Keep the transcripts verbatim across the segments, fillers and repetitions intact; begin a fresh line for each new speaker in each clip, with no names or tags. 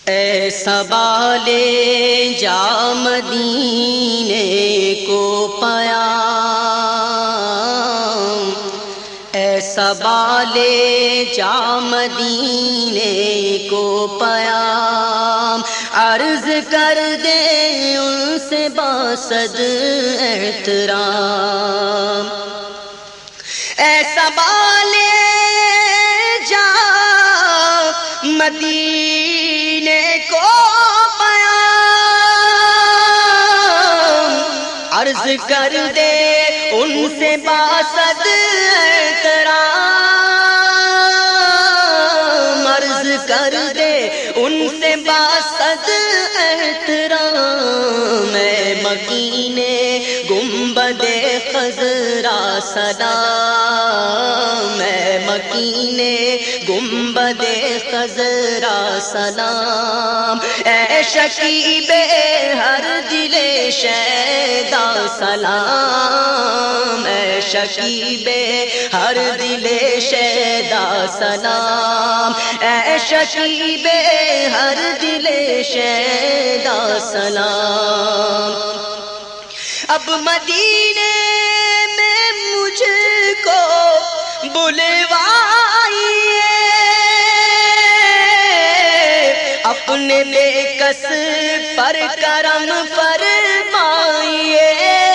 ایسا بالے جا مدینے کو پیام، ایسا بالے جا مدینے کو پیام، عرض کر دے ان سے باصد احترام۔ ایسا بالے جا مدینے کو پیام، عرض کر دے ان سے باصد احترام، عرض کر دے ان سے باصد احترام۔ میں مکینے گنبد خضرا سلام، میں مکینے گنبد خضرا سلام، اے شکیب ہر دل شیدا سلام، اے شکیب ہر دل شیدا سلام، اے شکیب ہر دل شیدا سلام۔ اب مدینے میں مجھ کو بلوائیے، اپنے بے کس پر کرم فرمائیے،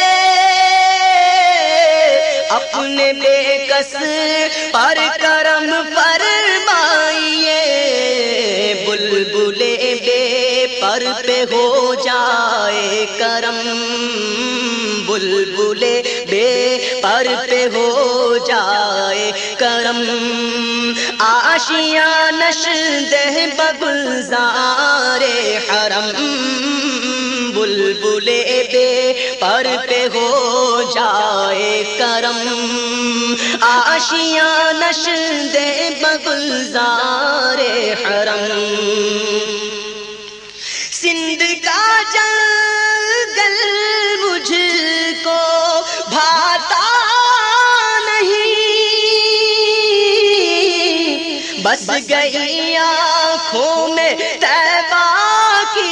اپنے بے کس پر کرم فرمائیے، بلبلے بے پر پہ ہو جائے کرم، بلبلے بے پر پہ ہو جائے کرم، آشیاں نشدہ بگلزار حرم، بلبلے بے پر پہ ہو جائے کرم، آشیاں نشدہ بگلزار حرم۔ سندھ کا جنگل مجھ کو بھاتا نہیں، بس گئی آنکھوں میں طیبہ کی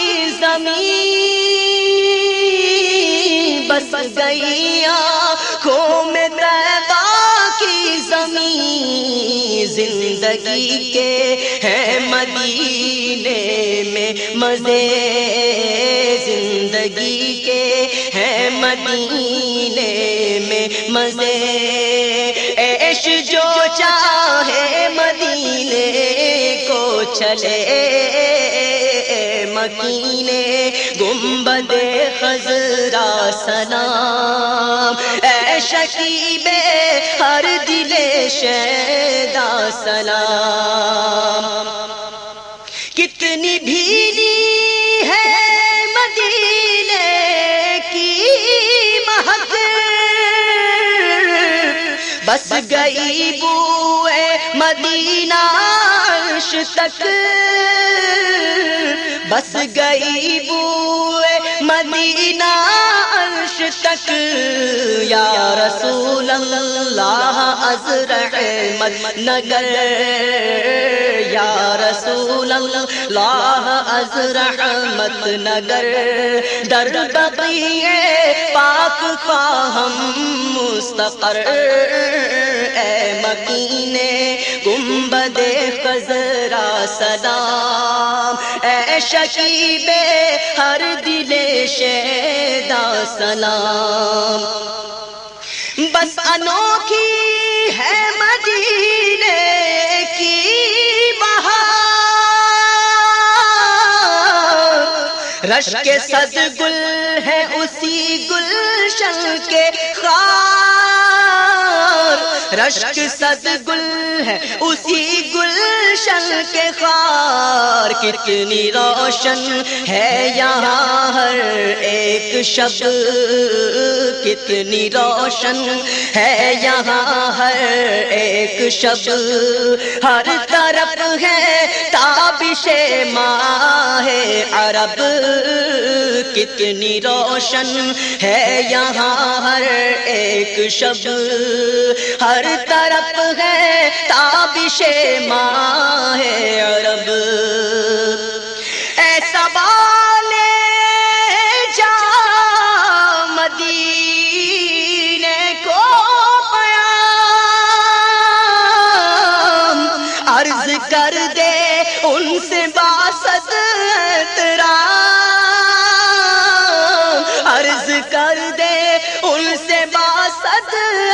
زمین، بس گئی آنکھوں میں طیبہ کی زمین، زندگی کے ہیں مدینے میں مزے، زندگی کے ہیں مدینے میں مزے، عیش جو چاہے مدینے کو چلے، مکینے گنبد خضرا سلام، اے شکیب ہر دل شیدا سلام۔ کتنی بھیلی ہے مدینے کی مہک، بس گئی بوئے مدینہ عرش تک، بس گئی بوئے مدینہ عرش تک، یا رسول اللہ از رحمت نگر، یا رسول اللہ از رحمت نگر، در بقیع پاک خواہم مستقر، اے مکینے گنبد خضرا سلام، اے شکیب ہر دل شیدا سلام۔ بس انوکھی ہے مدینے کی بہار، رشک صد گل ہے اسی گلشن کے خار، رشک صد گل ہے اسی گلشن کے خار، کتنی روشن ہے یہاں ہر ایک شب، کتنی روشن ہے یہاں ہر ایک شب، ہر طرف ہے تابش ماہ عرب، کتنی روشن ہے یہاں ہر ایک شب، ہر طرف ہے تابش ماہ عرب، ان سے باسط احترام عرض کر دے ان سے باسط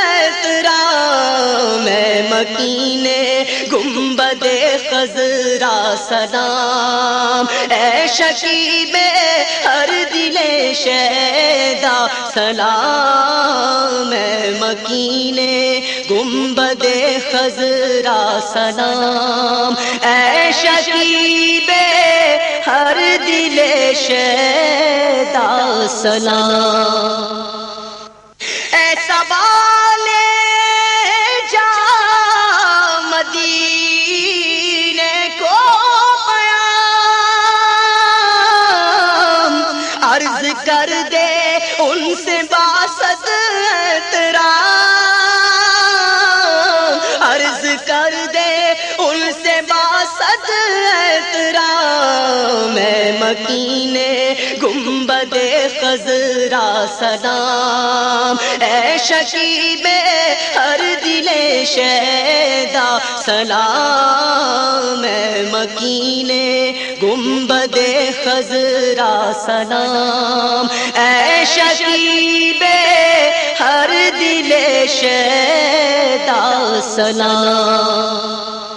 احترام میں مکین گنبد خضرا سلام اے شکیب ہر دل شیدا سلام اے مکین گنبد خضرا سلام اے شکیب ہر دل شیدا سلام اے سوال جا مدینے کو پیام عرض کر دے ان سے باسط احترام عرض کر دے ان سے باسط احترام میں مکین گنبد خضرا سلام اے شکیب ہر دل شیدا سلام اے مکین گنبد خضرا سلام اے شکیب ہر دل شیدا سلام